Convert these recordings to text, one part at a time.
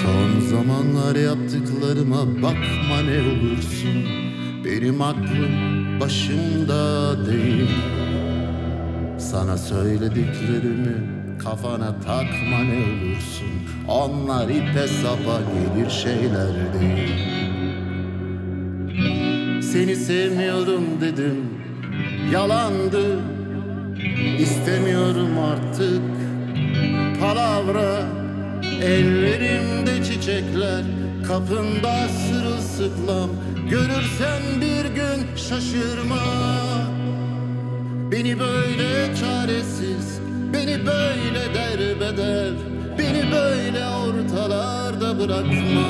Son zamanlar yaptıklarıma bakma ne olursun. Benim aklım başımda değil. Sana söylediklerimi kafana takma ne olursun. Onlar ipe sapa gelir şeyler değil. Seni sevmiyorum dedim, yalandı. İstemiyorum artık palavra. Ellerimde çiçekler, kapında sırılsıklam. Görürsen bir gün şaşırma. Beni böyle çaresiz, beni böyle derbeder, beni böyle ortalarda bırakma.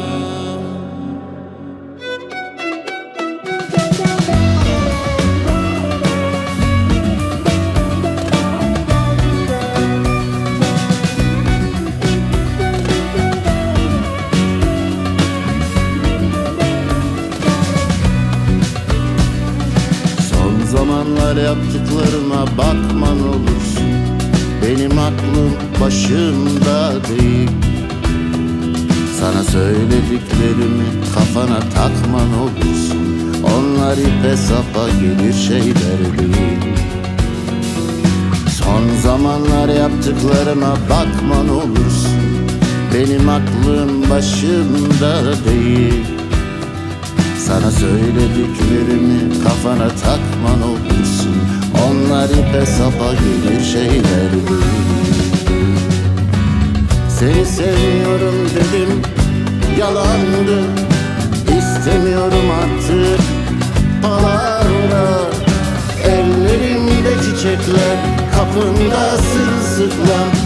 Zamanlar yaptıklarıma bakman olursun. Benim aklım başımda değil. Sana söylediklerimi kafana takman olursun. Onlar ipe sapa gelir şeyler değil. Son zamanlar yaptıklarıma bakman olursun. Benim aklım başımda değil. Sana söylediklerimi kafana takman olursun. Onlar ipe sapa gelir şeyler değil. Seni seviyorum dedim, yalandı. İstemiyorum artık palavra. Ellerimde çiçekler, kapında sırılsıklam.